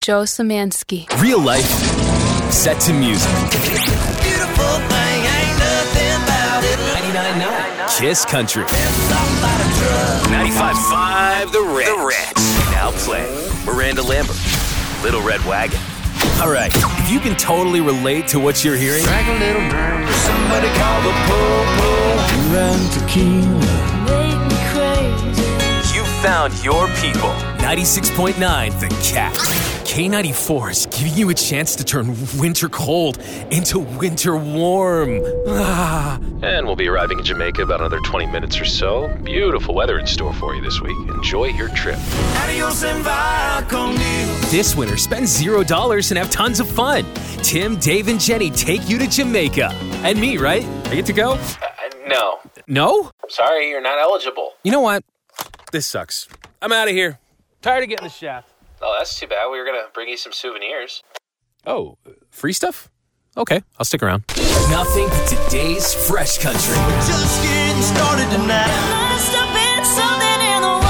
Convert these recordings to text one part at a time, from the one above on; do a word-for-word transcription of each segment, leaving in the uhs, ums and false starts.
Joe Szymanski. Real life set to music. Beautiful thing, ain't nothing about it. ninety-nine point nine Kiss Country. ninety-five point five The Ranch. The Ranch. Now playing Miranda Lambert, Little Red Wagon. All right, if you can totally relate to what you're hearing, Drink a little drink, somebody call the po-po. You and tequila Make me crazy. you found your people. ninety-six point nine The Cat. K ninety-four is giving you a chance to turn winter cold into winter warm. Ah. And we'll be arriving in Jamaica about another twenty minutes or so. Beautiful weather in store for you this week. Enjoy your trip. Adios and va conmigo. This winter, spend zero dollars and have tons of fun. Tim, Dave, and Jenny take you to Jamaica. And me, right? I get to go? Uh, no. No? Sorry, you're not eligible. You know what? This sucks. I'm out of here. Tired of getting the shaft. Oh, that's too bad. We were going to bring you some souvenirs. Oh, free stuff? Okay, I'll stick around. Nothing but today's fresh country. Just getting started tonight. Must have been something in the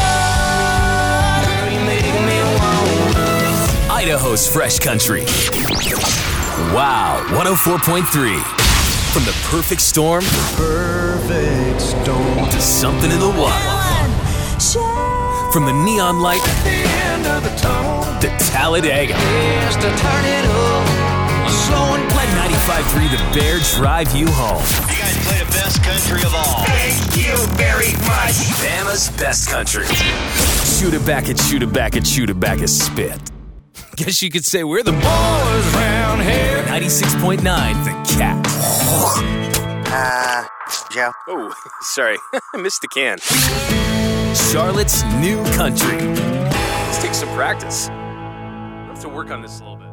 water. You make me wanna. Idaho's fresh country. Wow, one oh four point three. From the perfect storm perfect storm. to something in the water. From the neon light The end of the tunnel. to Talladega. Just to turn it up. Slow and Let ninety-five point three The Bear drive you home. You guys play the best country of all. Thank you very much. Bama's best country. Shoot it back and shoot it back and shoot it back and spit. Guess you could say we're the boys round here. ninety-six point nine The Cat. Uh, Joe? Oh, sorry. I missed the can. Charlotte's new country. Let's take some practice. I have to work on this a little bit.